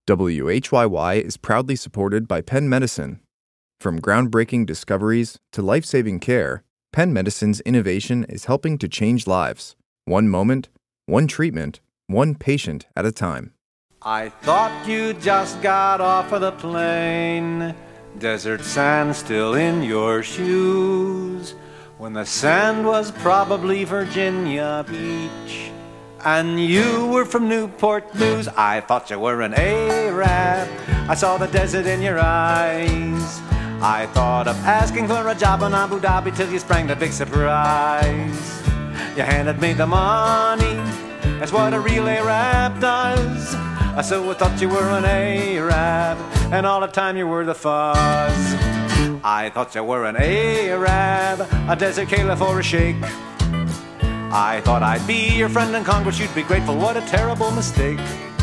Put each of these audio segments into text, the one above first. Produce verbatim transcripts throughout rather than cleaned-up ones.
W H Y Y is proudly supported by Penn Medicine. From groundbreaking discoveries to life-saving care, Penn Medicine's innovation is helping to change lives, one moment, one treatment, one patient at a time. I thought you just got off of the plane, desert sand still in your shoes, when the sand was probably Virginia Beach, and you were from Newport News. I thought you were an Arab, I saw the desert in your eyes. I thought of asking for a job in Abu Dhabi till you sprang the big surprise. You handed me the money, that's what a real Arab does. So I thought you were an Arab, and all the time you were the fuzz. I thought you were an Arab, a desert caliph or a sheikh. I thought I'd be your friend in Congress, you'd be grateful, what a terrible mistake.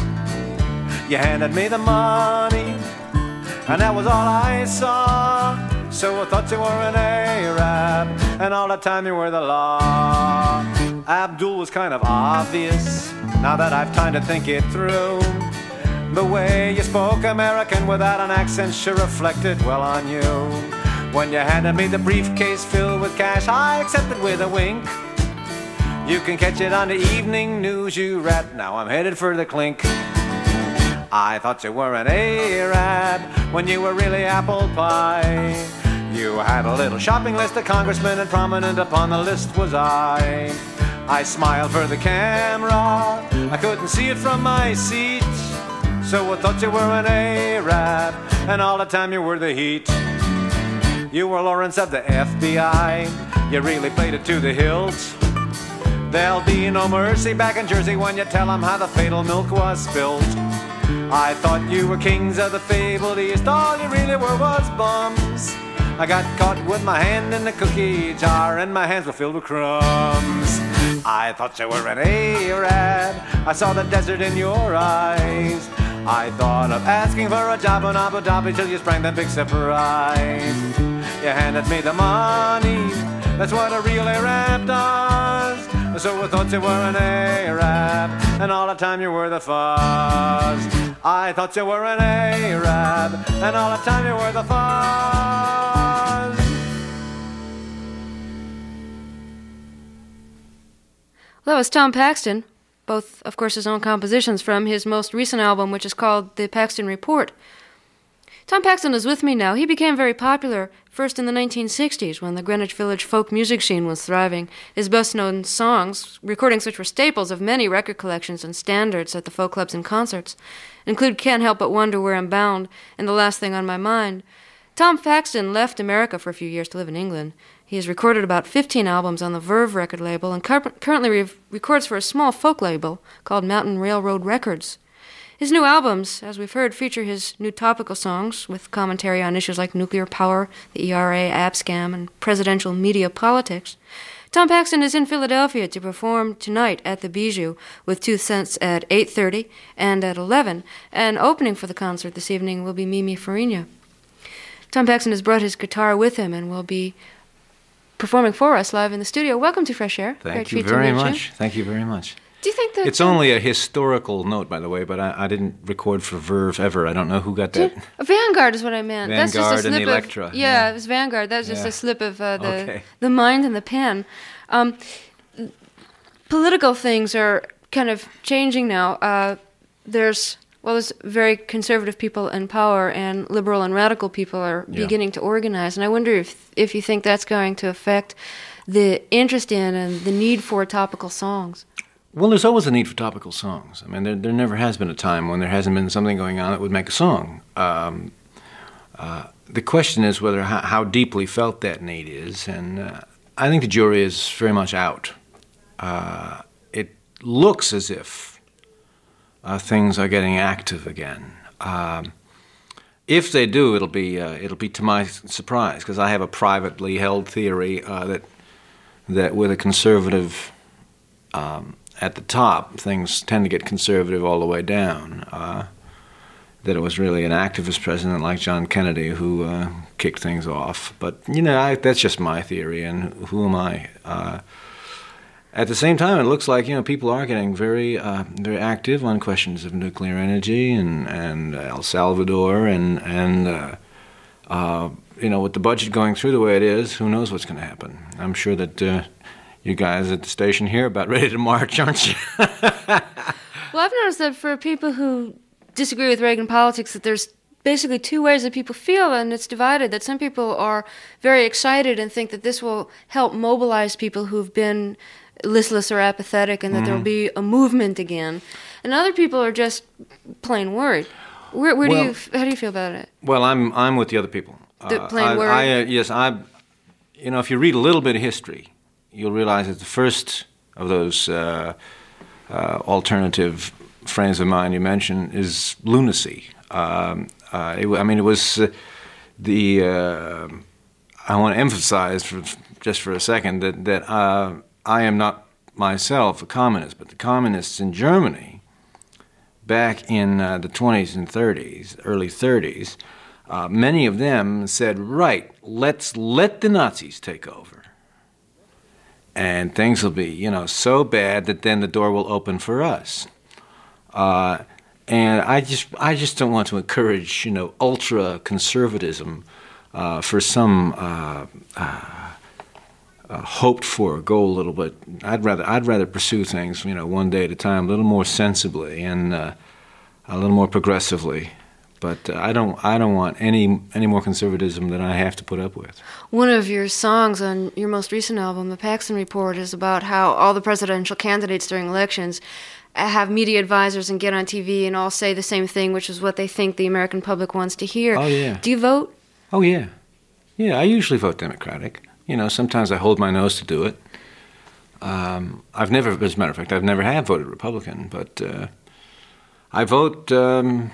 You handed me the money, and that was all I saw. So I thought you were an Arab, and all the time you were the law. Abdul was kind of obvious, now that I've time to think it through. The way you spoke American without an accent sure reflected well on you. When you handed me the briefcase filled with cash, I accepted with a wink. You can catch it on the evening news, you rat, now I'm headed for the clink. I thought you were an Arab when you were really apple pie. You had a little shopping list of congressmen, and prominent upon the list was I. I smiled for the camera, I couldn't see it from my seat. So I thought you were an Arab, and all the time you were the heat. You were Lawrence of the F B I, you really played it to the hilt. There'll be no mercy back in Jersey when you tell them how the fatal milk was spilled. I thought you were kings of the fabled East, all you really were was bums. I got caught with my hand in the cookie jar, and my hands were filled with crumbs. I thought you were an Arab, I saw the desert in your eyes. I thought of asking for a job in Abu Dhabi till you sprang the big surprise. You handed me the money, that's what a real Arab does. So I thought you were an Arab, and all the time you were the fuzz. I thought you were an Arab, and all the time you were the fuzz. Well, that was Tom Paxton, both, of course, his own compositions from his most recent album, which is called The Paxton Report. Tom Paxton is with me now. He became very popular first in the nineteen sixties when the Greenwich Village folk music scene was thriving. His best-known songs, recordings which were staples of many record collections and standards at the folk clubs and concerts, include Can't Help But Wonder Where I'm Bound and The Last Thing on My Mind. Tom Paxton left America for a few years to live in England. He has recorded about fifteen albums on the Verve record label and cur- currently re- records for a small folk label called Mountain Railroad Records. His new albums, as we've heard, feature his new topical songs with commentary on issues like nuclear power, the E R A app scam, and presidential media politics. Tom Paxton is in Philadelphia to perform tonight at the Bijou with two sets at eight thirty and at eleven, and opening for the concert this evening will be Mimi Farina. Tom Paxton has brought his guitar with him and will be performing for us live in the studio. Welcome to Fresh Air. Thank you very much. Thank you very much. Do you think that... It's only a historical note, by the way, but I, I didn't record for Verve ever. I don't know who got that. Vanguard is what I meant. Vanguard That's just a slip and of, Electra. Yeah, yeah, it was Vanguard. That was just yeah. a slip of uh, the okay. the mind and the pen. Um, political things are kind of changing now. Uh, there's... Well, there's very conservative people in power, and liberal and radical people are yeah. beginning to organize. And I wonder if if you think that's going to affect the interest in and the need for topical songs. Well, there's always a need for topical songs. I mean, there, there never has been a time when there hasn't been something going on that would make a song. Um, uh, the question is whether how, how deeply felt that need is, and uh, I think the jury is very much out. Uh, it looks as if uh, things are getting active again. Um, if they do, it'll be uh, it'll be to my surprise, because I have a privately held theory uh, that that with a conservative um, at the top, things tend to get conservative all the way down. Uh, that it was really an activist president like John Kennedy who uh, kicked things off. But, you know, I, that's just my theory, and who am I? Uh, at the same time, it looks like, you know, people are getting very, uh, very active on questions of nuclear energy and, and El Salvador and, and uh, uh, you know, with the budget going through the way it is, who knows what's going to happen. I'm sure that uh, you guys at the station here are about ready to march, aren't you? Well, I've noticed that for people who disagree with Reagan politics, that there's basically two ways that people feel, and it's divided. That some people are very excited and think that this will help mobilize people who've been listless or apathetic, and that mm-hmm. there'll be a movement again. And other people are just plain worried. Where, where well, do you? How do you feel about it? Well, I'm I'm with the other people. The uh, plain I, worried. I, uh, yes, I. You know, if you read a little bit of history, you'll realize that the first of those uh, uh, alternative frames of mind you mentioned is lunacy. Um, uh, it, I mean, it was uh, the. Uh, I want to emphasize for, just for a second that that. Uh, I am not myself a communist, but the communists in Germany back in uh, the twenties and thirties, early thirties, uh, many of them said, right, let's let the Nazis take over. And things will be, you know, so bad that then the door will open for us. Uh, and I just I just don't want to encourage, you know, ultra-conservatism uh, for some... Uh, uh, Uh, hoped for goal a little bit. I'd rather I'd rather pursue things, you know, one day at a time, a little more sensibly and uh, a little more progressively. But uh, I don't I don't want any any more conservatism than I have to put up with. One of your songs on your most recent album, The Paxton Report, is about how all the presidential candidates during elections have media advisors and get on T V and all say the same thing, which is what they think the American public wants to hear. Oh yeah. Do you vote? Oh yeah, yeah. I usually vote Democratic. You know, sometimes I hold my nose to do it. Um, I've never, as a matter of fact, I've never have voted Republican, but uh, I vote, um,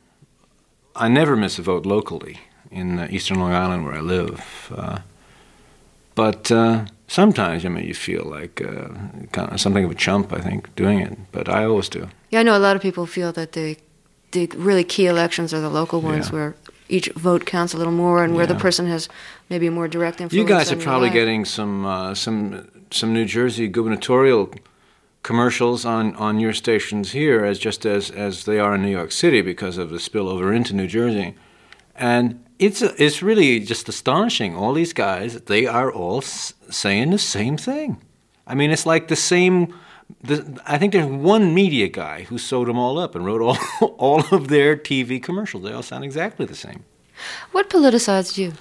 I never miss a vote locally in uh, eastern Long Island where I live. Uh, but uh, sometimes, I mean, you feel like uh, kind of something of a chump, I think, doing it, but I always do. Yeah, I know a lot of people feel that the, the really key elections are the local ones Yeah. where each vote counts a little more, and where Yeah. the person has maybe a more direct influence. You guys on are your probably life. getting some uh, some some New Jersey gubernatorial commercials on, on your stations here, as just as, as they are in New York City because of the spillover into New Jersey, and it's a, it's really just astonishing. All these guys, they are all s- saying the same thing. I mean, it's like the same. The, I think there's one media guy who sewed them all up and wrote all all of their T V commercials. They all sound exactly the same. What politicized you?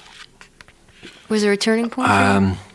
Was there a turning point for you? Um,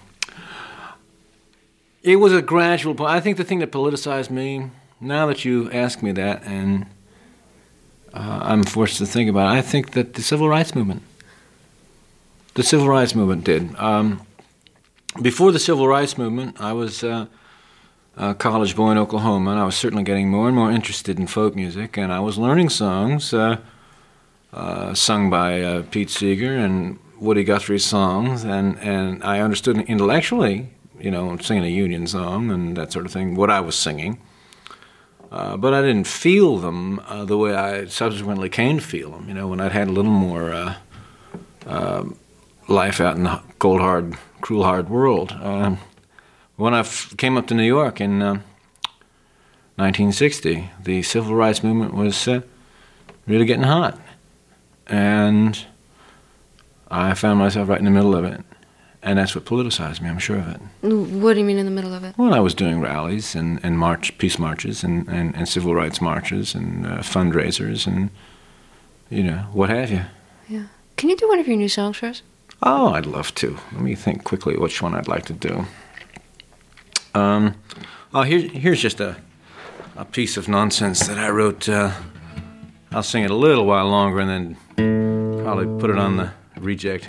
it was a gradual point. I think the thing that politicized me, now that you ask me that, and uh, I'm forced to think about it, I think that the civil rights movement. The civil rights movement did. Um, before the civil rights movement, I was uh, a college boy in Oklahoma, and I was certainly getting more and more interested in folk music, and I was learning songs uh, uh, sung by uh, Pete Seeger and Woody Guthrie songs, and, and I understood intellectually, you know, singing a Union song and that sort of thing, what I was singing. Uh, but I didn't feel them uh, the way I subsequently came to feel them, you know, when I'd had a little more uh, uh, life out in the cold, hard, cruel, hard world. Uh, when I f- came up to New York in uh, nineteen sixty, the civil rights movement was uh, really getting hot. And I found myself right in the middle of it. And that's what politicized me, I'm sure of it. What do you mean in the middle of it? Well, I was doing rallies and, and march, peace marches and, and, and civil rights marches and uh, fundraisers and, you know, what have you. Yeah. Can you do one of your new songs for us? Oh, I'd love to. Let me think quickly which one I'd like to do. Um, oh, here, here's just a, a piece of nonsense that I wrote. Uh, I'll sing it a little while longer and then probably put it on the reject.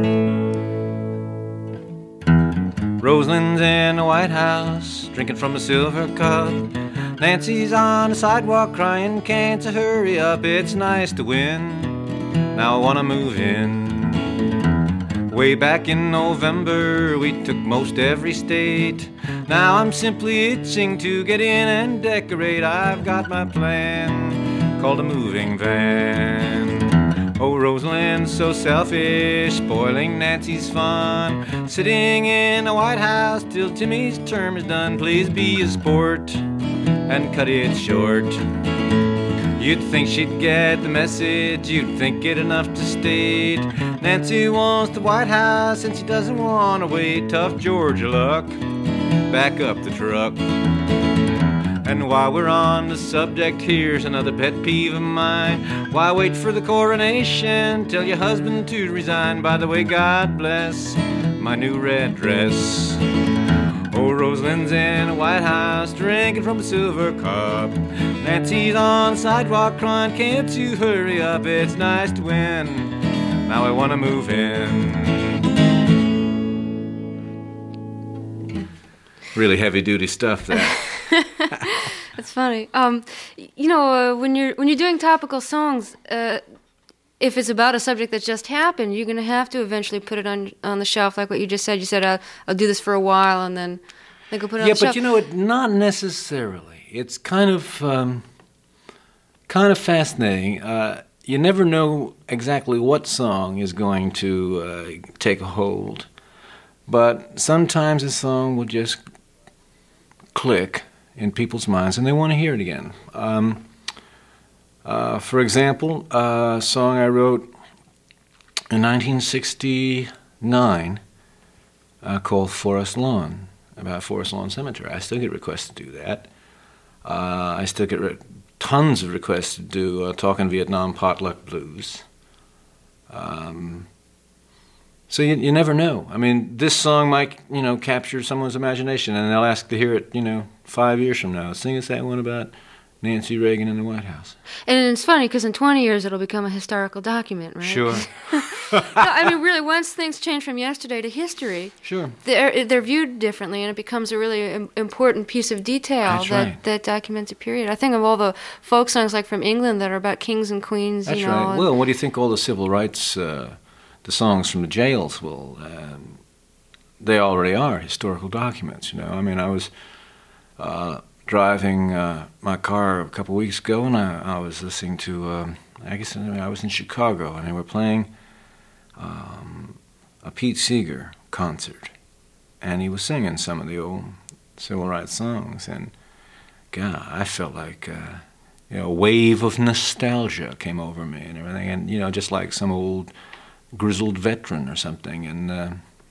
Rosalind's in the White House, drinking from a silver cup. Nancy's on the sidewalk crying, can't you hurry up? It's nice to win, now I wanna move in. Way back in November, we took most every state. Now I'm simply itching to get in and decorate. I've got my plan, called a moving van. Oh, Rosalind's so selfish, spoiling Nancy's fun, sitting in the White House till Timmy's term is done. Please be a sport and cut it short. You'd think she'd get the message, you'd think it enough to state Nancy wants the White House and she doesn't want to wait. Tough Georgia luck, back up the truck. And while we're on the subject, here's another pet peeve of mine. Why wait for the coronation? Tell your husband to resign. By the way, God bless my new red dress. Oh, Rosalind's in a White House, drinking from a silver cup. Nancy's on the sidewalk crying, can't you hurry up? It's nice to win, now I want to move in. Really heavy-duty stuff there. That's funny. Um, you know, uh, when you're when you're doing topical songs, uh, if it's about a subject that just happened, you're going to have to eventually put it on on the shelf, like what you just said. You said, uh, "I'll do this for a while," and then they go put it on yeah, the shelf. Yeah, but you know, it not necessarily. It's kind of um, kind of fascinating. Uh, you never know exactly what song is going to uh, take a hold, but sometimes a song will just click in people's minds, and they want to hear it again. Um, uh, for example, a song I wrote in nineteen sixty-nine uh, called Forest Lawn, about Forest Lawn Cemetery. I still get requests to do that. Uh, I still get re- tons of requests to do uh, Talkin' Vietnam Potluck Blues. Um, so you, you never know. I mean, this song might, you know, capture someone's imagination, and they'll ask to hear it, you know, five years from now. Sing us that one about Nancy Reagan in the White House. And it's funny, because in twenty years it'll become a historical document, right? Sure. No, I mean, really, once things change from yesterday to history, sure, they're, they're viewed differently, and it becomes a really im- important piece of detail That's that, right. that documents a period. I think of all the folk songs, like from England, that are about kings and queens, That's you know. right. Well, what do you think all the civil rights, uh, the songs from the jails will, um, they already are historical documents, you know. I mean, I was uh, driving uh, my car a couple weeks ago, and I, I was listening to, um, I guess I was in Chicago, and they were playing um, a Pete Seeger concert, and he was singing some of the old civil rights songs, and God, I felt like, uh, you know, a wave of nostalgia came over me and everything, and, you know, just like some old grizzled veteran or something, and uh,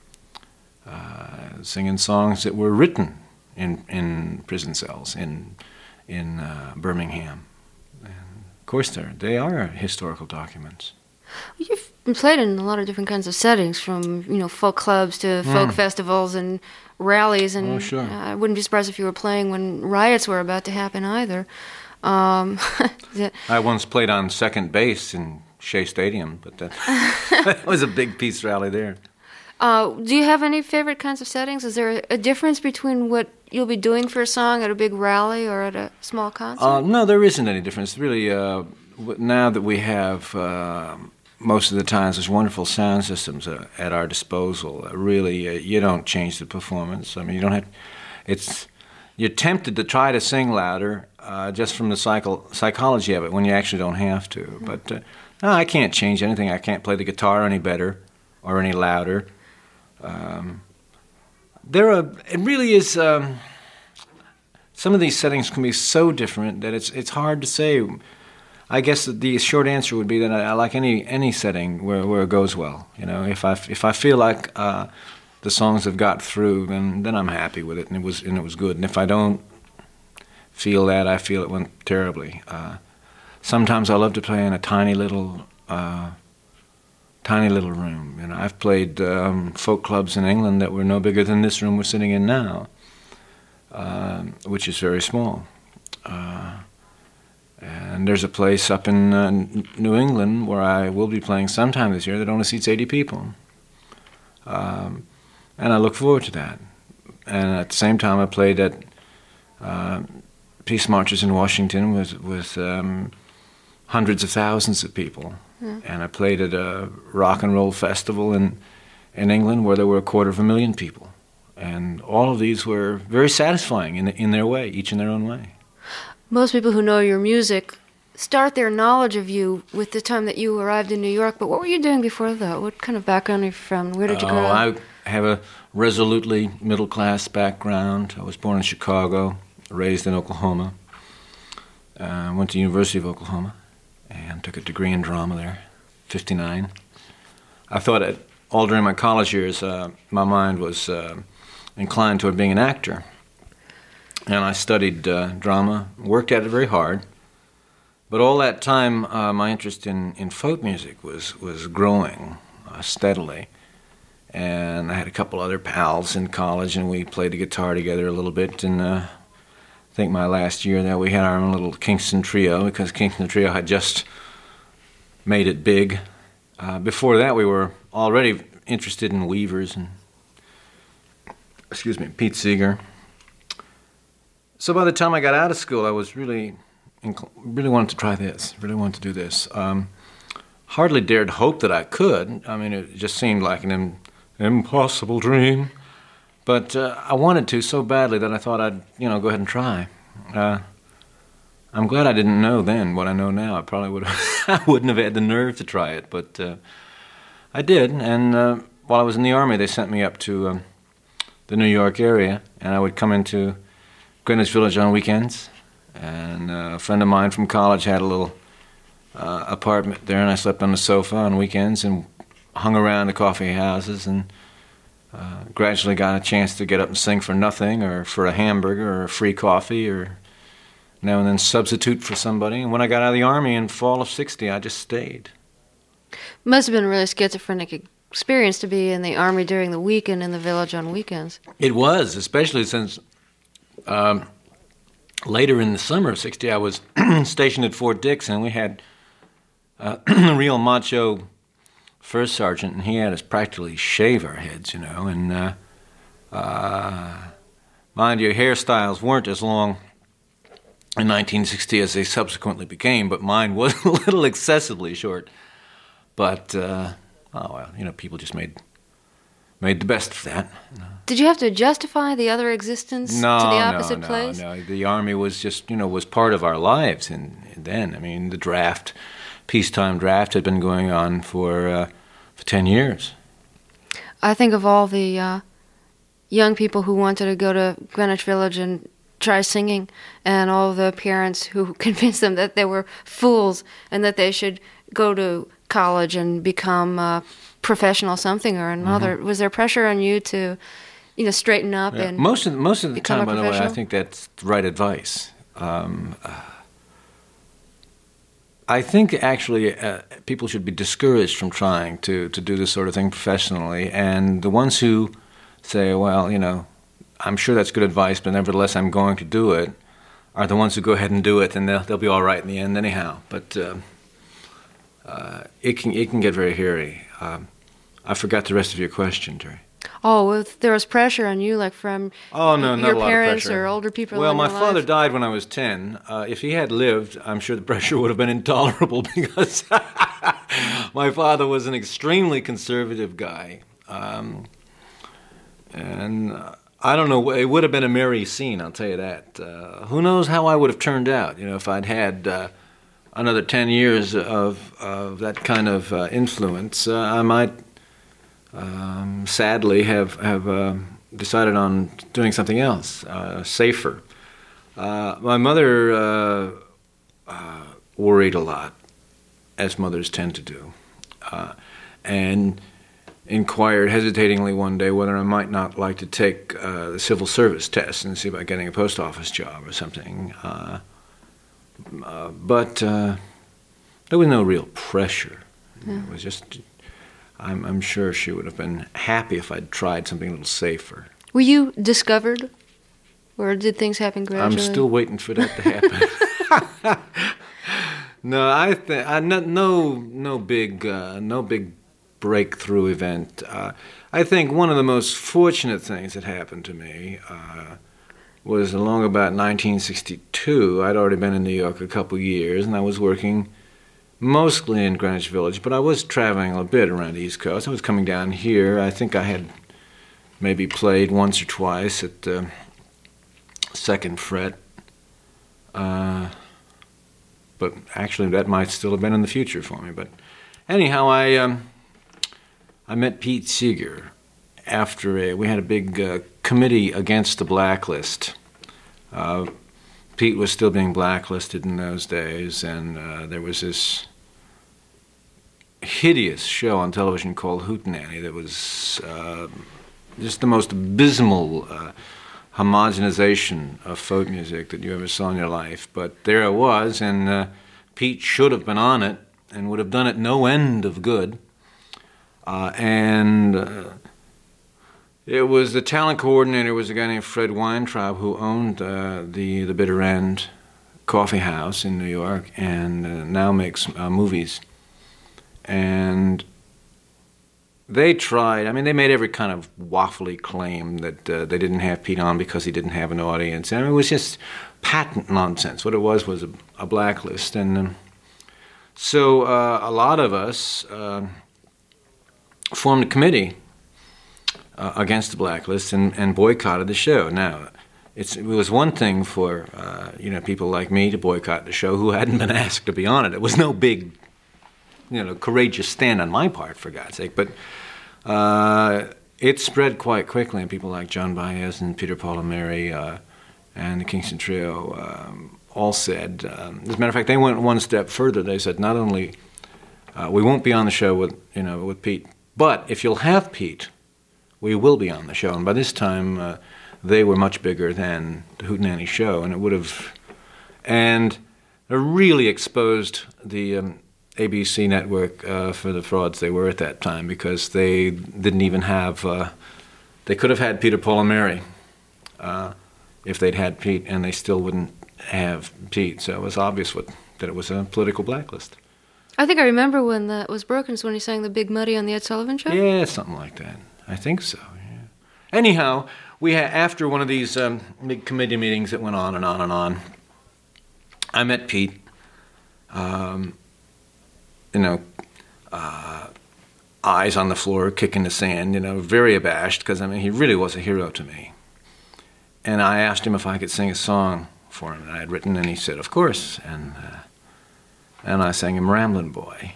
uh, singing songs that were written in in prison cells in in uh, Birmingham. And of course, they're, they are historical documents. You've been played in a lot of different kinds of settings, from, you know, folk clubs to folk Mm. festivals and rallies, and Oh, sure. uh, I wouldn't be surprised if you were playing when riots were about to happen either. Um, the- I once played on second base in Shea Stadium, but that, that was a big peace rally there. Uh, do you have any favorite kinds of settings? Is there a, a difference between what you'll be doing for a song at a big rally or at a small concert? Uh, no, there isn't any difference. Really, uh, w- now that we have, uh, most of the times, there's wonderful sound systems uh, at our disposal. Uh, really, uh, you don't change the performance. I mean, you don't have, it's, you're tempted to try to sing louder uh, just from the psycho- psychology of it when you actually don't have to. Mm-hmm. But uh, no, I can't change anything. I can't play the guitar any better or any louder. Um, there are, it really is, um, some of these settings can be so different that it's it's hard to say. I guess the short answer would be that I, I like any any setting where, where it goes well. You know, if I if I feel like uh, the songs have got through, then then I'm happy with it, and it was and it was good. And if I don't feel that, I feel it went terribly. Uh, sometimes I love to play in a tiny little. Uh, Tiny little room. You know, I've played um, folk clubs in England that were no bigger than this room we're sitting in now, uh, which is very small. Uh, and there's a place up in uh, New England where I will be playing sometime this year that only seats eighty people. Um, and I look forward to that. And at the same time, I played at uh, peace marches in Washington with, with um, hundreds of thousands of people. Mm. And I played at a rock and roll festival in, in England where there were a quarter of a million people. And all of these were very satisfying in in their way, each in their own way. Most people who know your music start their knowledge of you with the time that you arrived in New York, but what were you doing before that? What kind of background are you from? Where did you oh, grow up? I have a resolutely middle-class background. I was born in Chicago, raised in Oklahoma. Uh, went to the University of Oklahoma and took a degree in drama there, fifty-nine. I thought that all during my college years, uh, my mind was uh, inclined toward being an actor. And I studied uh, drama, worked at it very hard. But all that time, uh, my interest in, in folk music was, was growing uh, steadily. And I had a couple other pals in college, and we played the guitar together a little bit. And uh, I think my last year there, we had our own little Kingston Trio, because Kingston Trio had just made it big. Uh, before that, we were already interested in Weavers and, excuse me, Pete Seeger. So by the time I got out of school, I was really, really wanted to try this, really wanted to do this. Um, hardly dared hope that I could. I mean, it just seemed like an im- impossible dream. But uh, I wanted to so badly that I thought I'd, you know, go ahead and try. Uh, I'm glad I didn't know then what I know now. I probably would I wouldn't have had the nerve to try it, but uh, I did. And uh, while I was in the Army, they sent me up to um, the New York area, and I would come into Greenwich Village on weekends. And uh, a friend of mine from college had a little uh, apartment there, and I slept on the sofa on weekends and hung around the coffee houses and uh, gradually got a chance to get up and sing for nothing or for a hamburger or a free coffee or now and then substitute for somebody. And when I got out of the Army in fall of sixty, I just stayed. Must have been a really schizophrenic experience to be in the Army during the week and in the village on weekends. It was, especially since um, later in the summer of sixty, I was stationed at Fort Dix, and we had uh, a real macho first sergeant, and he had us practically shave our heads, you know. And uh, uh, mind you, hairstyles weren't as long in nineteen sixty as they subsequently became, but mine was a little excessively short. But, uh, oh well, you know, people just made made the best of that. Did you have to justify the other existence no, to the opposite no, place? No, no, the Army was just, you know, was part of our lives and, and then. I mean, the draft, peacetime draft had been going on for, uh, for ten years. I think of all the uh, young people who wanted to go to Greenwich Village and try singing, and all the parents who convinced them that they were fools and that they should go to college and become a professional something or another. Mm-hmm. Was there pressure on you to, you know, straighten up yeah. and most of the, most of the time, by the way, I professional? think that's the right advice. Um, uh, I think actually uh, people should be discouraged from trying to, to do this sort of thing professionally, and the ones who say, well, you know, I'm sure that's good advice, but nevertheless I'm going to do it, are the ones who go ahead and do it, and they'll, they'll be all right in the end anyhow. But uh, uh, it can it can get very hairy. Um, I forgot the rest of your question, Terry. Oh, if there was pressure on you, like from oh, no, not your a lot parents of pressure. or older people Well, in my your father life? died when I was ten. Uh, if he had lived, I'm sure the pressure would have been intolerable because my father was an extremely conservative guy. Um, and uh, I don't know, it would have been a merry scene, I'll tell you that. Uh, who knows how I would have turned out, you know, if I'd had uh, another ten years of, of that kind of uh, influence. Uh, I might... Um, sadly, have have uh, decided on doing something else, uh, safer. Uh, my mother uh, uh, worried a lot, as mothers tend to do, uh, and inquired hesitatingly one day whether I might not like to take uh, the civil service test and see about getting a post office job or something. Uh, uh, but uh, there was no real pressure. Yeah. It was just... I'm, I'm sure she would have been happy if I'd tried something a little safer. Were you discovered, or did things happen gradually? I'm still waiting for that to happen. no, I think I no no no big uh, no big breakthrough event. Uh, I think one of the most fortunate things that happened to me uh, was along about nineteen sixty-two. I'd already been in New York a couple years, and I was working mostly in Greenwich Village, but I was traveling a bit around the East Coast. I was coming down here. I think I had maybe played once or twice at the Second Fret. Uh, but actually that might still have been in the future for me. But anyhow, I um, I met Pete Seeger after a, we had a big uh, committee against the blacklist. Uh, Pete was still being blacklisted in those days, and uh, there was this hideous show on television called Hootenanny that was uh, just the most abysmal uh, homogenization of folk music that you ever saw in your life. But there it was, and uh, Pete should have been on it and would have done it no end of good. Uh, and uh, it was the talent coordinator was a guy named Fred Weintraub, who owned uh, the the Bitter End Coffee House in New York, and uh, now makes uh, movies. And they tried, I mean, they made every kind of waffly claim that uh, they didn't have Pete on because he didn't have an audience. And it was just patent nonsense. What it was was a, a blacklist. And um, so uh, a lot of us uh, formed a committee uh, against the blacklist and, and boycotted the show. Now, it's, it was one thing for uh, you know people like me to boycott the show who hadn't been asked to be on it. It was no big, you know, courageous stand on my part, for God's sake. But uh, it spread quite quickly, and people like John Baez and Peter Paul and Mary uh, and the Kingston Trio um, all said, um, as a matter of fact, they went one step further. They said, not only uh, we won't be on the show with, you know, with Pete, but if you'll have Pete, we will be on the show. And by this time, uh, they were much bigger than the Hootenanny show, and it would have, and it really exposed the um, A B C network uh, for the frauds they were at that time, because they didn't even have, uh, they could have had Peter, Paul, and Mary uh, if they'd had Pete, and they still wouldn't have Pete. So it was obvious what, that it was a political blacklist. I think I remember when that was broken, is when he sang the Big Muddy on the Ed Sullivan Show? Yeah, something like that. I think so, yeah. Anyhow, we had, after one of these um, big committee meetings that went on and on and on, I met Pete. Um, you know, uh, eyes on the floor, kicking the sand, you know, very abashed, because, I mean, he really was a hero to me. And I asked him if I could sing a song for him that I had written, and he said, of course. And uh, and I sang him Ramblin' Boy.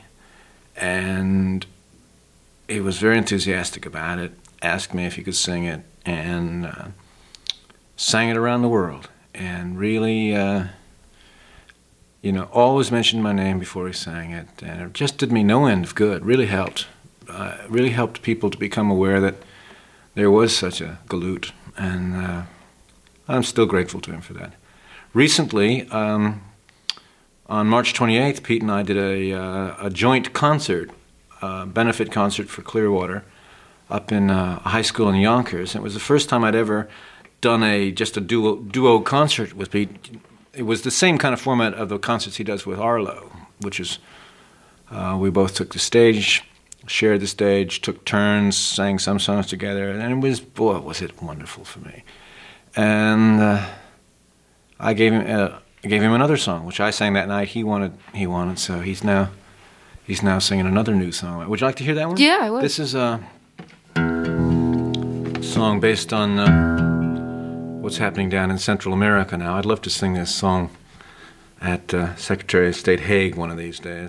And he was very enthusiastic about it, asked me if he could sing it, and uh, sang it around the world. And really... Uh, You know, always mentioned my name before he sang it, and it just did me no end of good. Really helped, uh, really helped people to become aware that there was such a galoot, and uh, I'm still grateful to him for that. Recently, um, on March twenty-eighth, Pete and I did a uh, a joint concert, uh, benefit concert for Clearwater, up in uh, a high school in Yonkers. And it was the first time I'd ever done a just a duo duo concert with Pete. It was the same kind of format of the concerts he does with Arlo, which is uh, we both took the stage, shared the stage, took turns, sang some songs together, and it was, boy, was it wonderful for me. And uh, I gave him uh, I gave him another song, which I sang that night. He wanted, he wanted, so he's now he's now singing another new song. Would you like to hear that one? Yeah, I would. This is a song based on. Uh, what's happening down in Central America now. I'd love to sing this song at uh, Secretary of State Hague one of these days.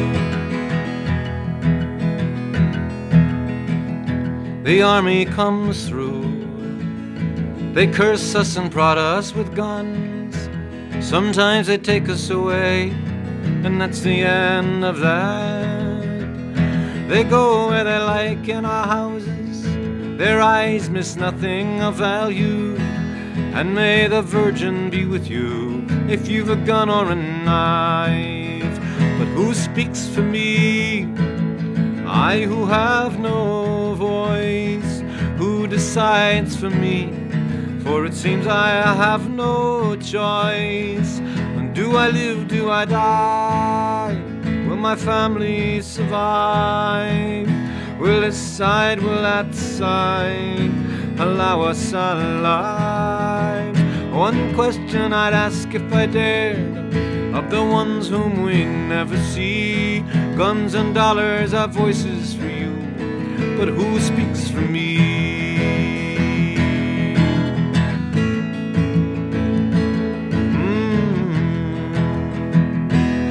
The army comes through. They curse us and prod us with guns. Sometimes they take us away, and that's the end of that. They go where they like in our houses. Their eyes miss nothing of value. And may the Virgin be with you if you've a gun or a knife. But who speaks for me? I who have no voice. Who decides for me? For it seems I have no choice. And do I live, do I die? Will my family survive? Will this side, will that side allow us alive? One question I'd ask if I dared, of the ones whom we never see. Guns and dollars are voices for you, but who speaks for me? Mm-hmm.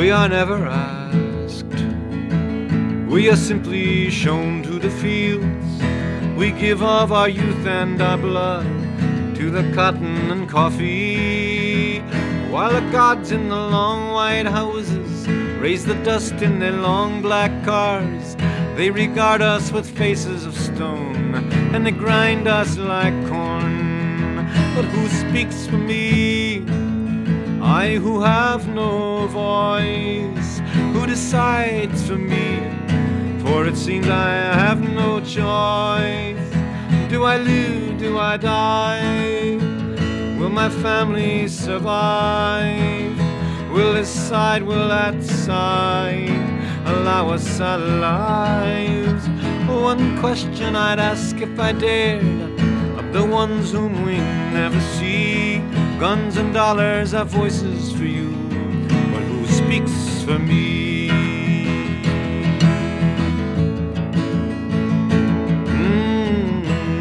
We are never asked. We are simply shown to the fields. We give of our youth and our blood to the cotton and coffee, while the gods in the long white houses raise the dust in their long black cars. They regard us with faces of stone, and they grind us like corn. But who speaks for me? I who have no voice. Who decides for me? For it seems I have no choice. Do I live? Do I die? Will my family survive? Will this side, will that side allow us our lives? One question I'd ask if I dared, of the ones whom we never see. Guns and dollars are voices for you, but who speaks for me? Mm-hmm.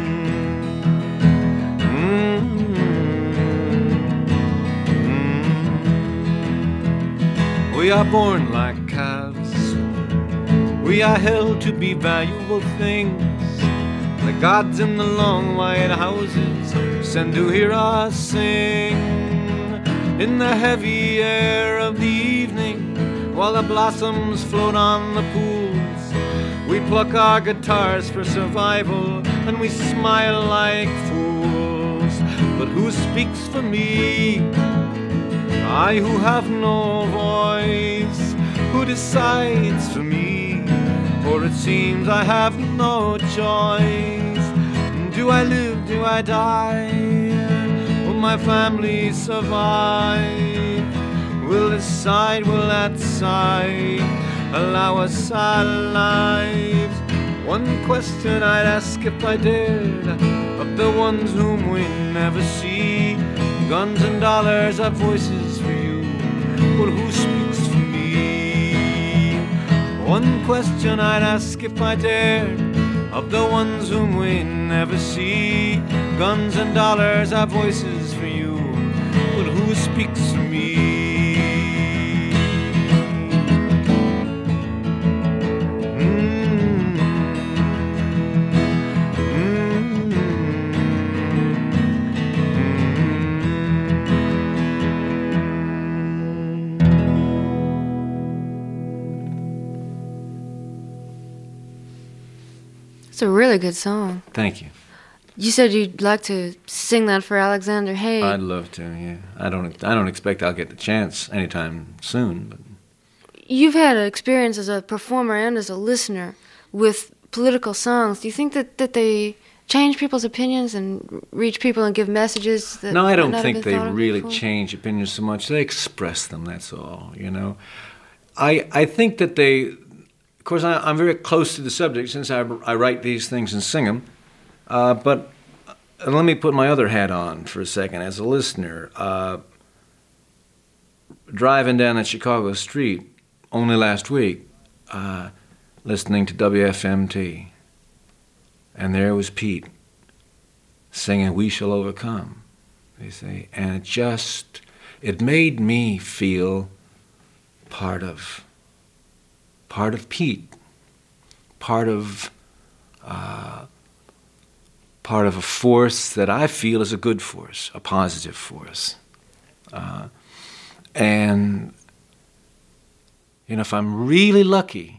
Mm-hmm. We are born like calves. We are held to be valuable things. The gods in the long white houses send to hear us sing. In the heavy air of the evening, while the blossoms float on the pools, we pluck our guitars for survival, and we smile like fools. But who speaks for me? I who have no voice. Who decides for me? For it seems I have no choice. Do I live? Do I die? Will my family survive? Will this side, will that side allow us our lives? One question I'd ask if I dared, of the ones whom we never see. Guns and dollars are voices for you, but who speaks for me? One question I'd ask if I dared, of the ones whom we never see. Guns and dollars are voices for you, but who speaks for me? It's a really good song. Thank you. You said you'd like to sing that for Alexander Haig. I'd love to. Yeah, I don't. I don't expect I'll get the chance anytime soon. But you've had an experience as a performer and as a listener with political songs. Do you think that, that they change people's opinions and reach people and give messages that no, I don't might not think have been they thought of really before? change opinions so much. They express them. That's all. You know, I I think that they. Of course, I, I'm very close to the subject since I, I write these things and sing them. Uh, but let me put my other hat on for a second as a listener. Uh, driving down that Chicago street only last week, uh, listening to W F M T, and there was Pete singing "We Shall Overcome," they say, and it just, it made me feel part of part of Pete, part of uh, part of a force that I feel is a good force, a positive force. Uh, and, you know, if I'm really lucky,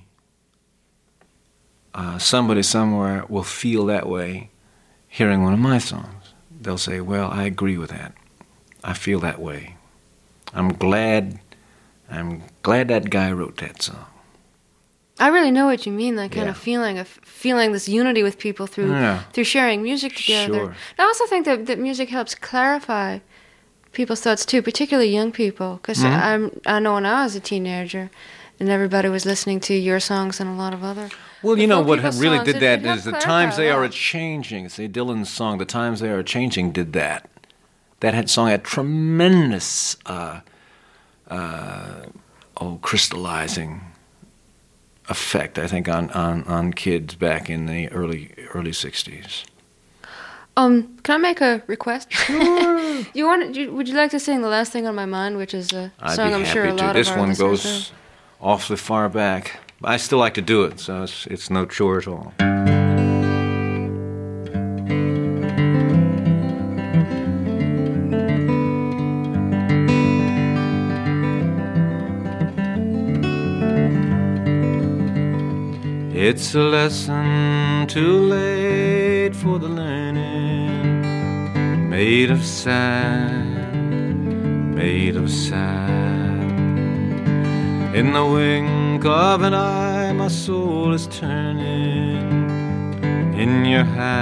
uh, somebody somewhere will feel that way hearing one of my songs. They'll say, well, I agree with that. I feel that way. I'm glad, I'm glad that guy wrote that song. I really know what you mean, that kind Yeah. of feeling of feeling this unity with people through Yeah. through sharing music together. Sure. And I also think that, that music helps clarify people's thoughts too, particularly young people. Because Mhm. I'm I know when I was a teenager, and everybody was listening to your songs and a lot of other. Well, you know before what people's really songs, did it- that it helped is the clarify times a they are lot. changing. Say Dylan's song, "The Times They Are Changing," did that. That had song had tremendous, uh, uh, oh, crystallizing effect, I think, on, on, on kids back in the early early sixties. Um, can I make a request? Sure. you want? You, would you like to sing "The Last Thing on My Mind," which is a I'd song be I'm happy sure a to. lot This of our one listeners goes know? awfully far back. I still like to do it, so it's, it's no chore at all. It's a lesson too late for the learning, made of sand, made of sand. In the wink of an eye, my soul is turning. In your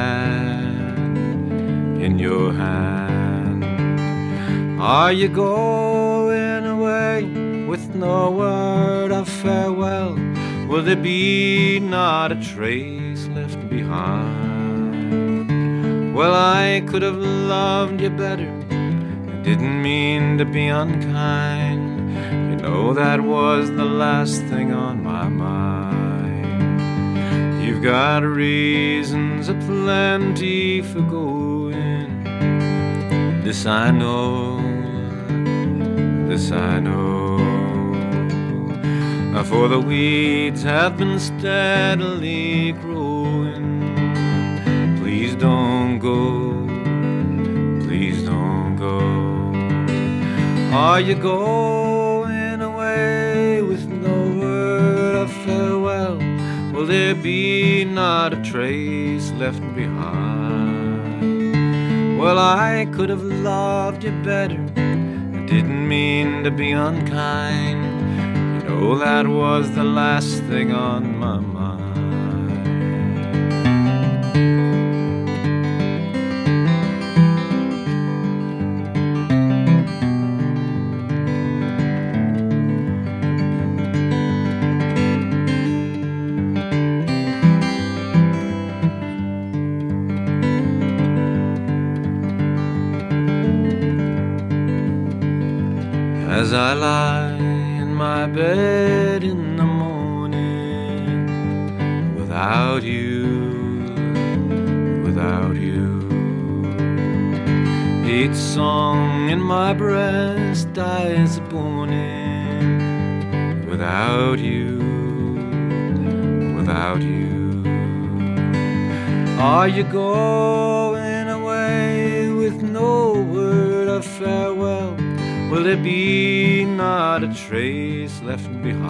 hand, in your hand. Are you going away with no word of farewell? Will there be not a trace left behind? Well, I could have loved you better. I didn't mean to be unkind. You know that was the last thing on my mind. You've got reasons aplenty for going. This I know, this I know. For the weeds have been steadily growing. Please don't go, please don't go. Are you going away with no word of farewell? Will there be not a trace left behind? Well, I could have loved you better. I didn't mean to be unkind. Oh, that was the last thing on my mind. As I lie my bed in the morning, without you, without you. Each song in my breast dies burning, without you, without you. Are you going away with no word of farewell? Will there be not a trace left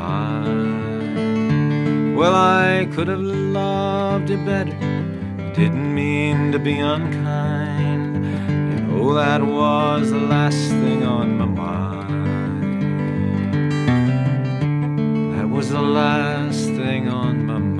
behind? Well, I could have loved you better. Didn't mean to be unkind. You know that was the last thing on my mind. That was the last thing on my mind.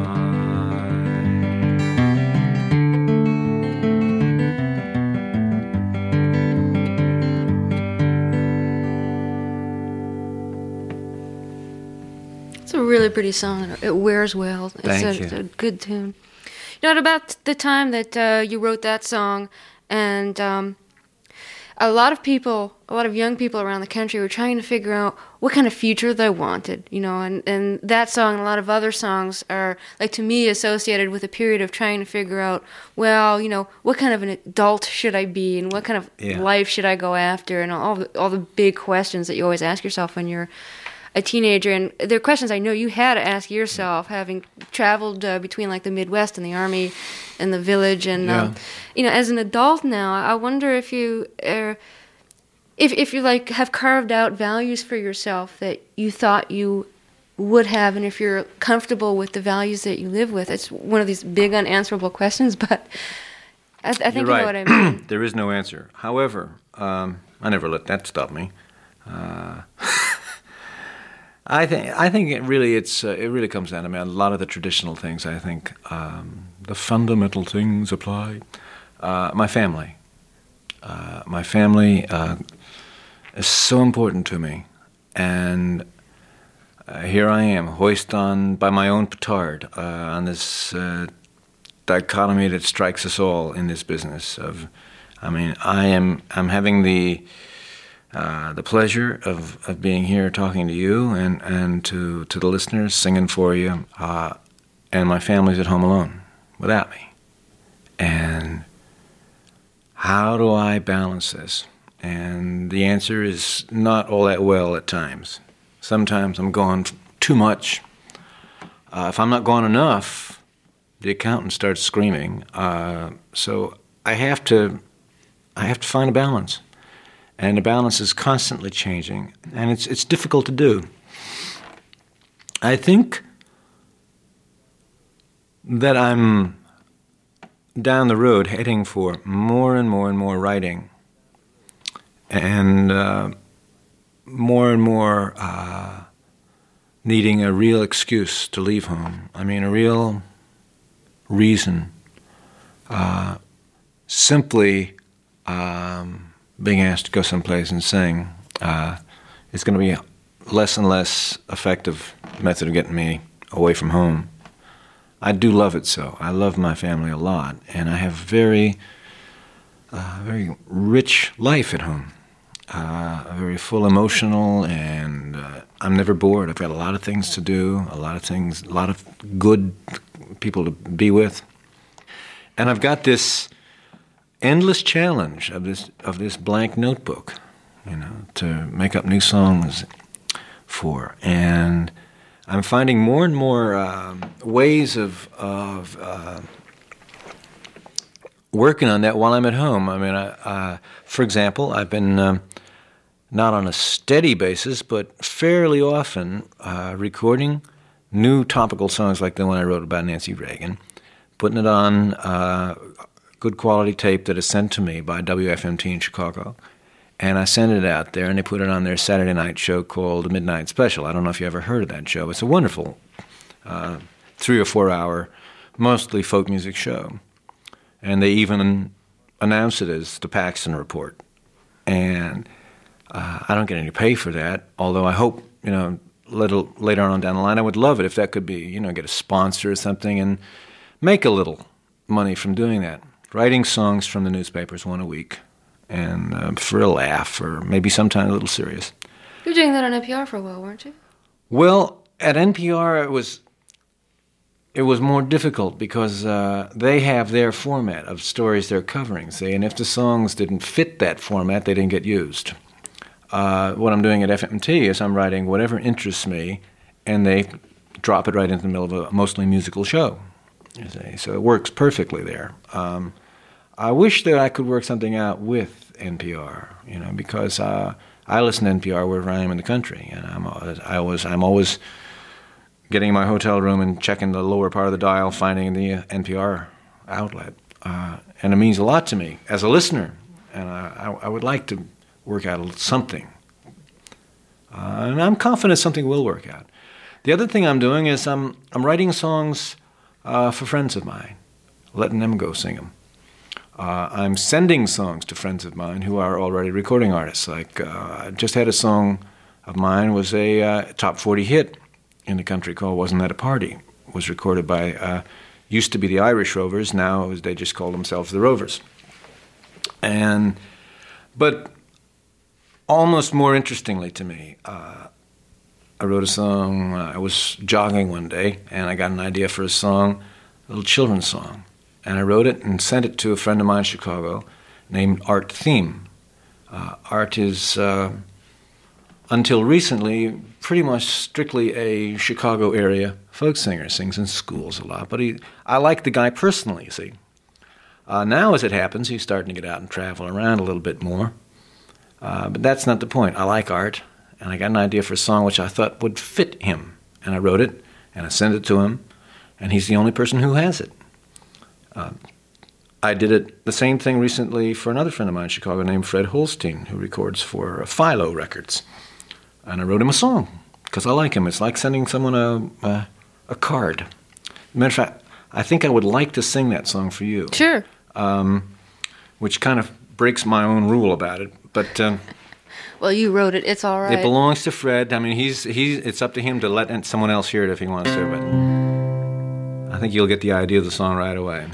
A really pretty song. It wears well. It's Thank a, you. It's a good tune. You know, at about the time that uh, you wrote that song, and um, a lot of people, a lot of young people around the country were trying to figure out what kind of future they wanted, you know, and, and that song and a lot of other songs are, like, to me, associated with a period of trying to figure out, well, you know, what kind of an adult should I be, and what kind of Yeah. life should I go after, and all the, all the big questions that you always ask yourself when you're a teenager. And they're questions I know you had to ask yourself, having traveled uh, between like the Midwest and the Army and the village. And Yeah. um, you know, as an adult now, I wonder if you uh, if if you like have carved out values for yourself that you thought you would have, and if you're comfortable with the values that you live with. It's one of these big unanswerable questions, but I, I think You're you right. know what I mean. There is no answer. However, um, I never let that stop me. Uh, I think I think it really it's uh, it really comes down to, I mean, a lot of the traditional things. I think um, the fundamental things apply. Uh, my family, uh, my family uh, is so important to me, and uh, here I am, hoist on by my own petard uh, on this uh, dichotomy that strikes us all in this business. Of, I mean, I am I'm having the Uh, the pleasure of, of being here talking to you and, and to, to the listeners, singing for you, uh, and my family's at home alone without me. And how do I balance this? And the answer is not all that well at times. Sometimes I'm going too much. Uh, if I'm not going enough, the accountant starts screaming. Uh, so I have to, I have to find a balance, and the balance is constantly changing, and it's it's difficult to do. I think that I'm down the road heading for more and more and more writing, and uh, more and more uh, needing a real excuse to leave home. I mean, a real reason. Uh, simply um, being asked to go someplace and sing uh, is going to be a less and less effective method of getting me away from home. I do love it so. I love my family a lot, and I have very, uh, very rich life at home. Uh, very full emotional, and uh, I'm never bored. I've got a lot of things to do, a lot of things, a lot of good people to be with, and I've got this endless challenge of this of this blank notebook, you know, to make up new songs for, and I'm finding more and more uh, ways of of uh, working on that while I'm at home. I mean, I, uh, for example, I've been um, not on a steady basis, but fairly often uh, recording new topical songs like the one I wrote about Nancy Reagan, putting it on uh, good quality tape that is sent to me by W F M T in Chicago. And I send it out there, and they put it on their Saturday night show called The Midnight Special. I don't know if you ever heard of that show. It's a wonderful uh, three or four hour, mostly folk music show. And they even announce it as the Paxton Report. And uh, I don't get any pay for that, although I hope, you know, little later on down the line, I would love it if that could be, you know, get a sponsor or something and make a little money from doing that. Writing songs from the newspapers one a week. And uh, for a laugh, or maybe sometime a little serious. You were doing that on N P R for a while, weren't you? Well, at N P R it was it was more difficult because uh, they have their format of stories they're covering, see, and if the songs didn't fit that format, they didn't get used. Uh, what I'm doing at F M T is I'm writing whatever interests me, and they drop it right into the middle of a mostly musical show. You see, so it works perfectly there. Um, I wish that I could work something out with N P R, you know, because uh, I listen to N P R wherever I am in the country, and I'm I always I'm always getting in my hotel room and checking the lower part of the dial, finding the N P R outlet, uh, and it means a lot to me as a listener, and I, I would like to work out something, uh, and I'm confident something will work out. The other thing I'm doing is I'm I'm writing songs uh, for friends of mine, letting them go sing them. Uh, I'm sending songs to friends of mine who are already recording artists. Like uh, I just had a song of mine was a uh, top forty hit in the country called "Wasn't That a Party?" It was recorded by uh, used to be the Irish Rovers. Now they just call themselves the Rovers. And but almost more interestingly to me, uh, I wrote a song. Uh, I was jogging one day and I got an idea for a song, a little children's song. And I wrote it and sent it to a friend of mine in Chicago named Art Thiem. Uh, Art is, uh, until recently, pretty much strictly a Chicago area folk singer. Sings in schools a lot. But he, I like the guy personally, you see. Uh, now, as it happens, he's starting to get out and travel around a little bit more. Uh, but that's not the point. I like Art, and I got an idea for a song which I thought would fit him. And I wrote it, and I sent it to him, and he's the only person who has it. Uh, I did it the same thing recently for another friend of mine in Chicago named Fred Holstein, who records for uh, Philo Records. And I wrote him a song, because I like him. It's like sending someone a, a, a card. As a matter of fact, I think I would like to sing that song for you. Sure. Um, which kind of breaks my own rule about it, but... Um, well, you wrote it. It's all right. It belongs to Fred. I mean, he's he's. It's up to him to let someone else hear it if he wants to, but I think you'll get the idea of the song right away.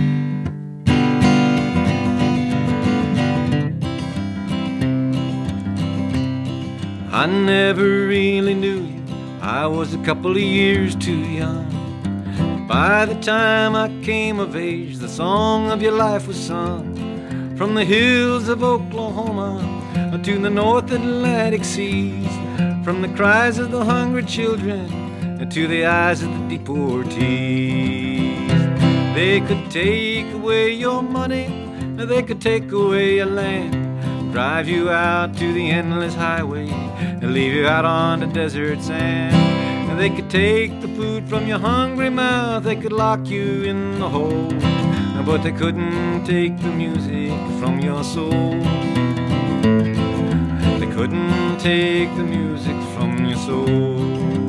I never really knew you. I was a couple of years too young. By the time I came of age, the song of your life was sung. from the hills of Oklahoma to the North Atlantic seas, from the cries of the hungry children to the eyes of the deportees. They could take away your money, they could take away your land, drive you out to the endless highway and leave you out on the desert sand. They could take the food from your hungry mouth, they could lock you in the hole, but they couldn't take the music from your soul. They couldn't take the music from your soul.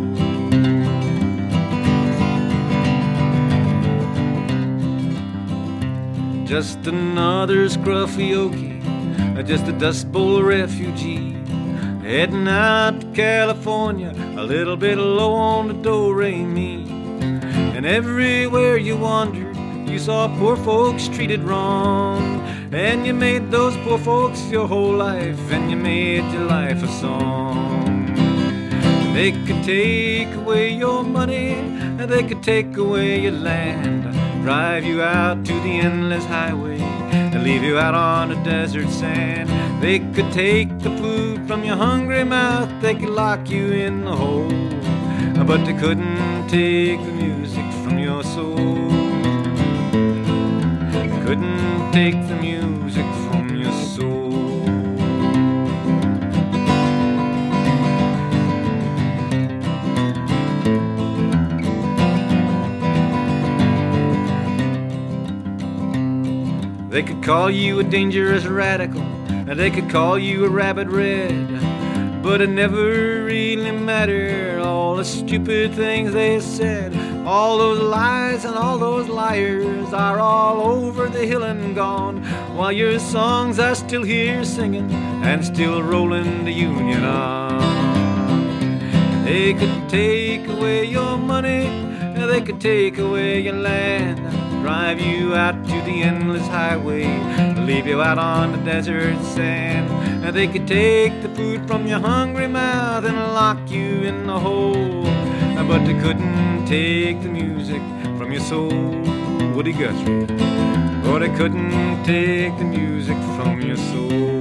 Just another scruffy Okie, just a Dust Bowl refugee, heading out to California, a little bit low on the do-re-mi. And everywhere you wandered, you saw poor folks treated wrong, and you made those poor folks your whole life, and you made your life a song. They could take away your money, and they could take away your land, drive you out to the endless highway and leave you out on the desert sand. They could take the food from your hungry mouth, they could lock you in the hole, but they couldn't take the music from your soul. They couldn't take the music from your soul. They could call you a dangerous radical, and they could call you a rabbit red, but it never really mattered, all the stupid things they said. All those lies and all those liars are all over the hill and gone, while your songs are still here singing and still rolling the Union on. They could take away your money, and they could take away your land, drive you out to the endless highway, leave you out on the desert sand. And they could take the food from your hungry mouth and lock you in the hole, but they couldn't take the music from your soul. Woody Guthrie. Oh, they couldn't take the music from your soul.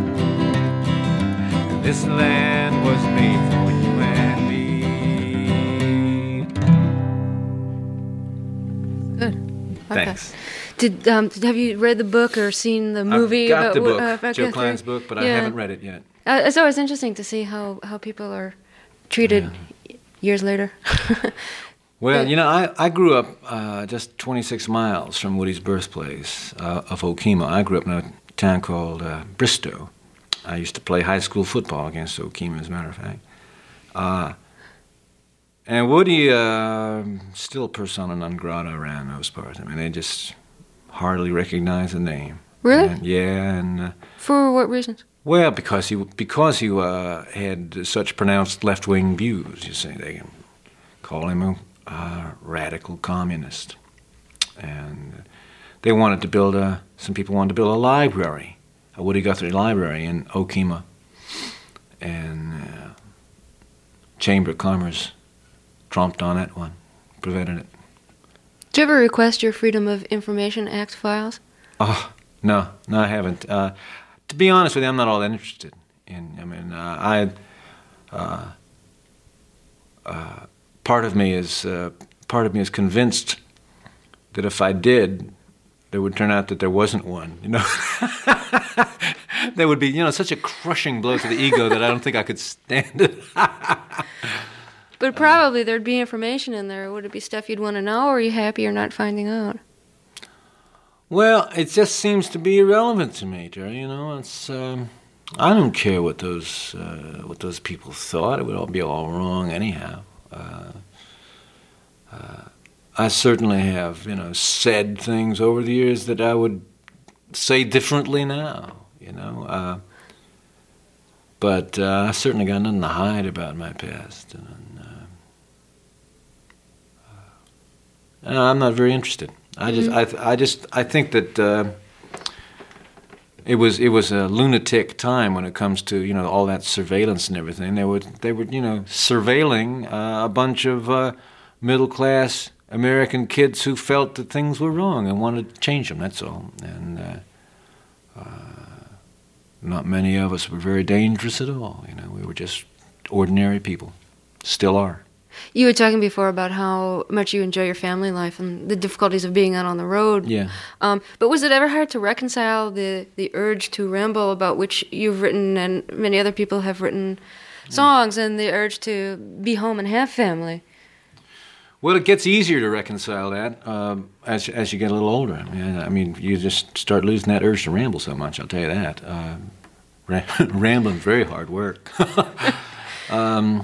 And this land was made for you and me. Good. Okay. Thanks. Did um, have you read the book or seen the movie? I've got about, the book, uh, about Joe Guthrie? Klein's book, but yeah. I haven't read it yet. Uh, it's always interesting to see how, how people are treated Yeah. years later. Well, you know, I, I grew up uh, just twenty-six miles from Woody's birthplace uh, of Okemah. I grew up in a town called uh, Bristow. I used to play high school football against Okemah, as a matter of fact. Uh, and Woody, uh, still persona non grata around those parts. I mean, they just hardly recognize the name. Really? And, yeah, and... Uh, For what reasons? Well, because he because he uh, had such pronounced left-wing views, you see. They can call him a uh, radical communist. And they wanted to build a, some people wanted to build a library, a Woody Guthrie library in Okemah. And uh, Chamber of Commerce trumped on that one, prevented it. Did you ever request your Freedom of Information Act files? Oh, no, no, I haven't. Uh, to be honest with you, I'm not all that interested in, I mean, uh, I, uh, uh, part of me is, uh, part of me is convinced that if I did, it would turn out that there wasn't one, you know. There would be, you know, such a crushing blow to the ego that I don't think I could stand it. But probably there'd be information in there. Would it be stuff you'd want to know, or are you happy you're not finding out? Well, it just seems to be irrelevant to me, Jerry. You know, it's um, I don't care what those uh, what those people thought. It would all be all wrong anyhow. Uh, uh, I certainly have, you know, said things over the years that I would say differently now. You know, uh, but uh, I certainly got nothing to hide about my past, and uh, uh, I'm not very interested. I just, I, I just, I think that uh, it was, it was a lunatic time when it comes to, you know, all that surveillance and everything. They were, they were, you know, surveilling uh, a bunch of uh, middle-class American kids who felt that things were wrong and wanted to change them. That's all. And uh, Uh, not many of us were very dangerous at all. You know, we were just ordinary people. Still are. You were talking before about how much you enjoy your family life and the difficulties of being out on the road. Yeah. Um, but was it ever hard to reconcile the, the urge to ramble, about which you've written and many other people have written songs, and the urge to be home and have family? Well, it gets easier to reconcile that um, as as you get a little older. I mean, I mean, you just start losing that urge to ramble so much. I'll tell you that. Uh, rambling's very hard work. um,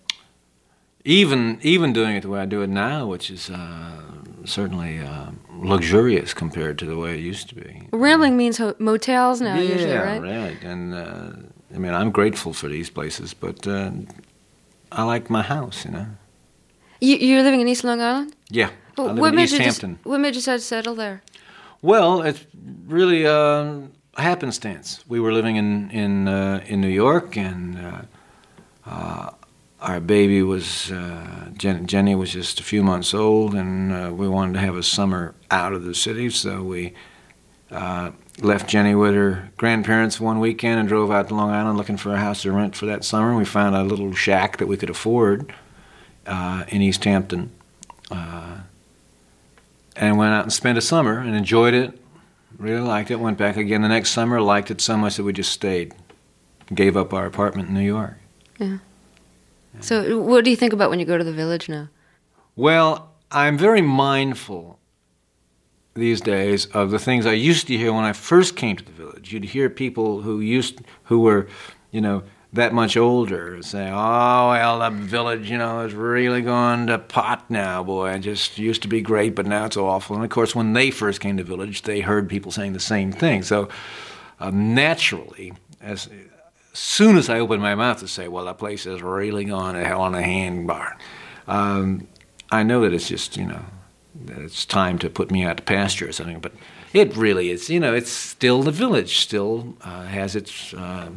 even even doing it the way I do it now, which is uh, certainly uh, luxurious compared to the way it used to be. Rambling means ho- motels now, yeah, usually, right? right. And uh, I mean, I'm grateful for these places, but uh, I like my house, you know. You, you're living in East Long Island? Yeah, I live what in made East you Hampton. Just, what made you decide to settle there? Well, it's really uh, happenstance. We were living in in uh, in New York, and uh, uh, our baby was uh, Jen, Jenny was just a few months old, and uh, we wanted to have a summer out of the city, so we uh, left Jenny with her grandparents one weekend and drove out to Long Island looking for a house to rent for that summer. We found a little shack that we could afford uh, in East Hampton. Uh, And went out and spent a summer and enjoyed it, really liked it, went back again the next summer, liked it so much that we just stayed, gave up our apartment in New York. Yeah. yeah. So what do you think about when you go to the Village now? Well, I'm very mindful these days of the things I used to hear when I first came to the Village. You'd hear people who used, who were, you know, that much older say, oh, well, the Village, you know, is really going to pot now, boy. It just used to be great, but now it's awful. And, of course, when they first came to Village, they heard people saying the same thing. So, uh, naturally, as, as soon as I opened my mouth to say, well, that place is really going to hell on a handbar, um, I know that it's just, you know, that it's time to put me out to pasture or something. But it really is, you know, it's still the Village, still uh, has its... Uh,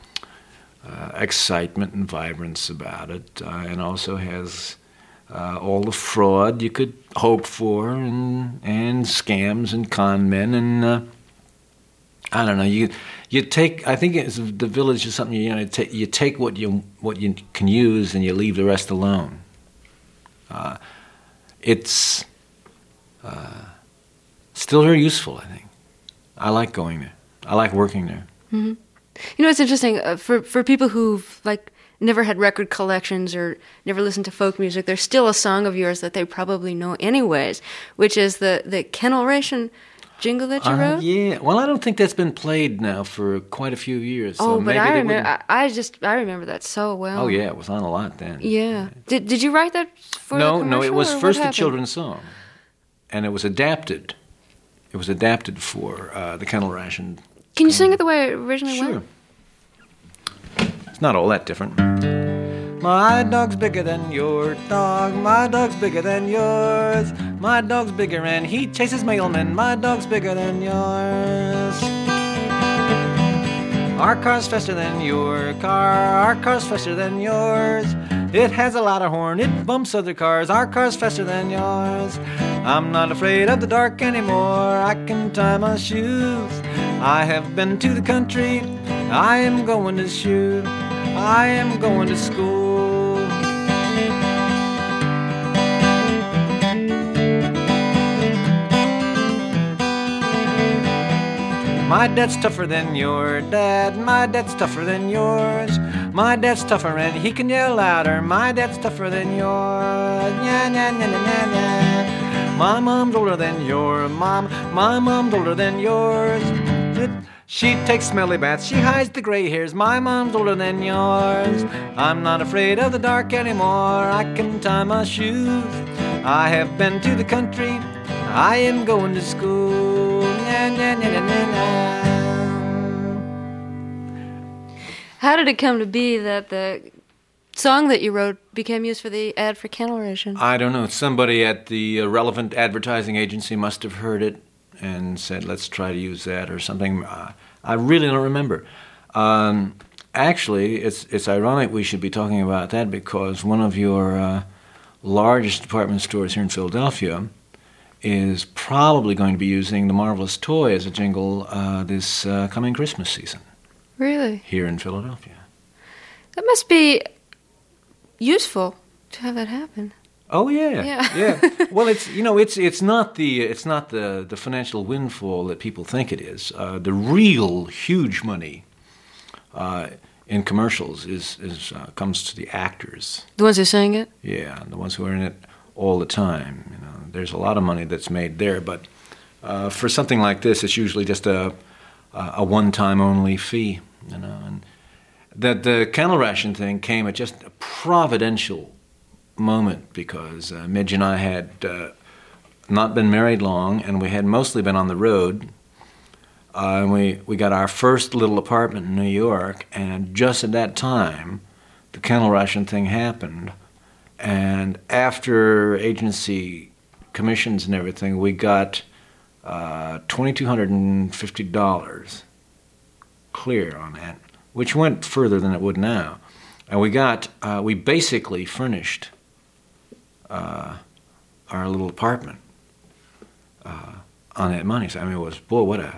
Uh, excitement and vibrance about it, uh, and also has uh, all the fraud you could hope for, and and scams and con men, and uh, I don't know. You you take. I think it's, the Village is something, you know. Ta- you take what you what you can use, and you leave the rest alone. Uh, it's uh, still very useful, I think. I like going there. I like working there. Mm-hmm. You know, it's interesting, uh, for for people who've, like, never had record collections or never listened to folk music, there's still a song of yours that they probably know anyways, which is the, the Kennel-ration jingle that you uh, wrote? Yeah, well, I don't think that's been played now for quite a few years. So oh, but maybe I they remember, I, I just, I remember that so well. Oh, yeah, it was on a lot then. Yeah. Did Did you write that for no, the No, no, it was or first a happened? children's song, and it was adapted. It was adapted for uh, the Kennel-ration. Can you sing it the way it originally Sure. went? It's not all that different. My dog's bigger than your dog. My dog's bigger than yours. My dog's bigger and he chases mailmen. My dog's bigger than yours. Our car's faster than your car. Our car's faster than yours. It has a lot of horn. It bumps other cars. Our car's faster than yours. I'm not afraid of the dark anymore. I can tie my shoes. I have been to the country. I am going to shoot. I am going to school. My dad's tougher than your dad. My dad's tougher than yours. My dad's tougher and he can yell louder. My dad's tougher than yours. Nya, nya, nya, nya, nya. My mom's older than your mom. My mom's older than yours. It, She takes smelly baths, she hides the gray hairs. My mom's older than yours. I'm not afraid of the dark anymore. I can tie my shoes. I have been to the country. I am going to school. Nya, nya, nya, nya, nya, nya. How did it come to be that the song that you wrote became used for the ad for Kennel-ration? I don't know. Somebody at the uh, relevant advertising agency must have heard it and said, let's try to use that or something. Uh, I really don't remember. Um, actually, it's it's ironic we should be talking about that because one of your uh, largest department stores here in Philadelphia is probably going to be using The Marvelous Toy as a jingle uh, this uh, coming Christmas season. Really? Here in Philadelphia. That must be useful to have that happen. Oh yeah, yeah. yeah. Well, it's you know it's it's not the it's not the, the financial windfall that people think it is. Uh, the real huge money uh, in commercials is is uh, comes to the actors. The ones who sang it. Yeah, the ones who are in it all the time. You know, there's a lot of money that's made there, but uh, for something like this, it's usually just a a one-time only fee. You know, and that the kennel ration thing came at just a providential moment because uh, Midge and I had uh, not been married long, and we had mostly been on the road. Uh, and we, we got our first little apartment in New York, and just at that time, the kennel ration thing happened. And after agency commissions and everything, we got uh, two thousand two hundred fifty dollars clear on that, which went further than it would now. And we got, uh, we basically furnished Uh, our little apartment uh, on that money. So, I mean, it was, boy, what a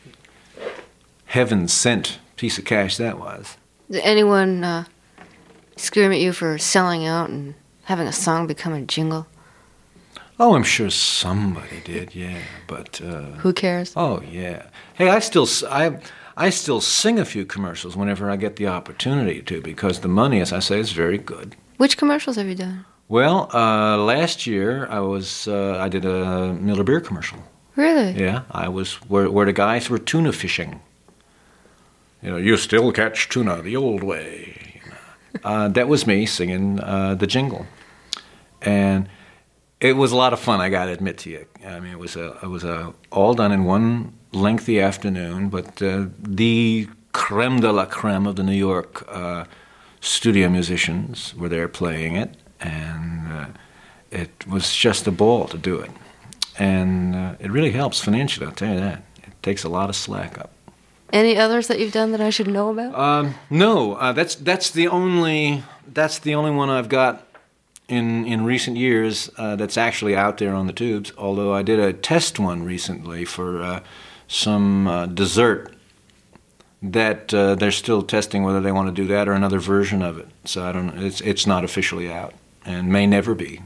heaven-sent piece of cash that was. Did anyone uh, scream at you for selling out and having a song become a jingle? Oh, I'm sure somebody did, yeah, but... Uh, Who cares? Oh, yeah. Hey, I still, I, I still sing a few commercials whenever I get the opportunity to, because the money, as I say, is very good. Which commercials have you done? Well, uh, last year I was uh, I did a Miller Beer commercial. Really? Yeah, I was where, where the guys were tuna fishing. You know, you still catch tuna the old way. You know. uh, that was me singing uh, the jingle, and it was a lot of fun. I got to admit to you. I mean, it was a it was a all done in one lengthy afternoon. But uh, the creme de la creme of the New York uh, studio musicians were there playing it. And uh, it was just a ball to do it. And uh, it really helps financially, I'll tell you that. It takes a lot of slack up. Any others that you've done that I should know about? Um, no, uh, that's that's the only that's the only one I've got in in recent years uh, that's actually out there on the tubes. Although I did a test one recently for uh, some uh, dessert that uh, they're still testing whether they want to do that or another version of it. So I don't. It's it's not officially out. And may never be.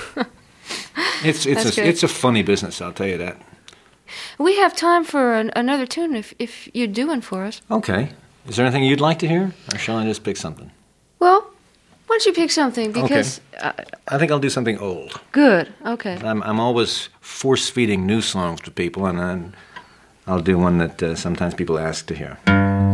it's it's a, it's a funny business, I'll tell you that. We have time for an, another tune if if you'd do one for us. Okay. Is there anything you'd like to hear, or shall I just pick something? Well, why don't you pick something? Because okay. uh, I think I'll do something old. Good. Okay. I'm I'm always force feeding new songs to people, and then I'll do one that uh, sometimes people ask to hear.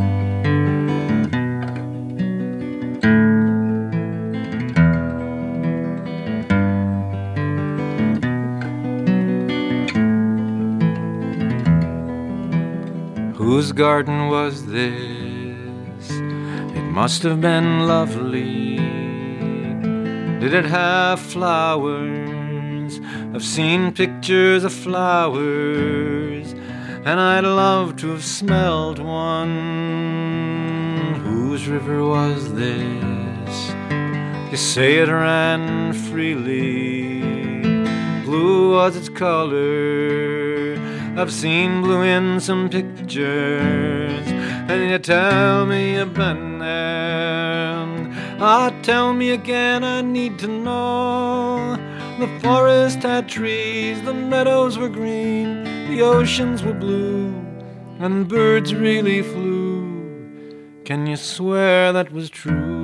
Whose garden was this? It must have been lovely. Did it have flowers? I've seen pictures of flowers, and I'd love to have smelled one. Whose river was this? You say it ran freely. Blue was its color. I've seen blue in some pictures, and you tell me you've been there. Ah, tell me again, I need to know. The forest had trees, the meadows were green, the oceans were blue, and birds really flew. Can you swear that was true?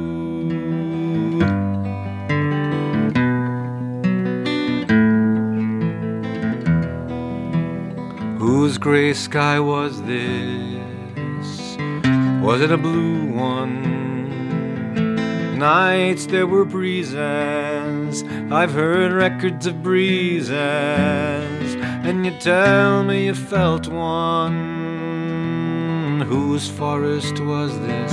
Whose gray sky was this? Was it a blue one? Nights there were breezes, I've heard records of breezes, and you tell me you felt one. Whose forest was this?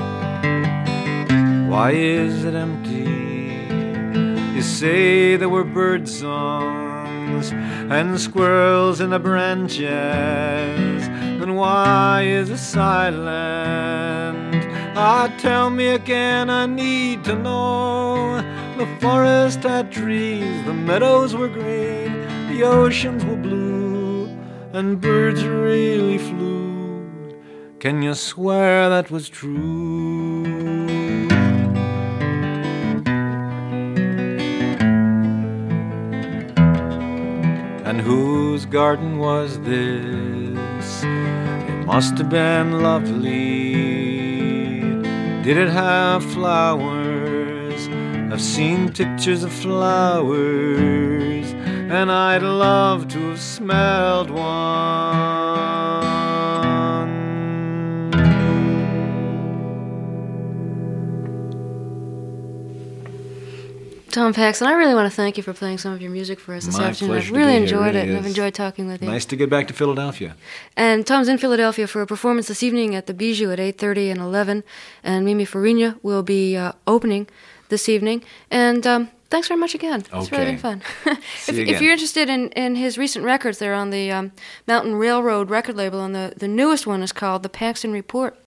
Why is it empty? You say there were bird songs and squirrels in the branches, then why is it silent? Ah, tell me again, I need to know. The forest had trees, the meadows were green, the the oceans were blue and birds really flew, can you swear that was true? And whose garden was this? It must have been lovely. Did it have flowers? I've seen pictures of flowers, and I'd love to have smelled one. Tom Paxton, I really want to thank you for playing some of your music for us this My afternoon. pleasure I've to really be here, enjoyed really it, and I've is. enjoyed talking with you. Nice to get back to Philadelphia. And Tom's in Philadelphia for a performance this evening at the Bijou at eight thirty and eleven, and Mimi Farina will be uh, opening this evening. And um, thanks very much again. It's really Okay. been fun. See if, you if again. you're interested in, in his recent records, they're on the um, Mountain Railroad record label, and the, the newest one is called The Paxton Report.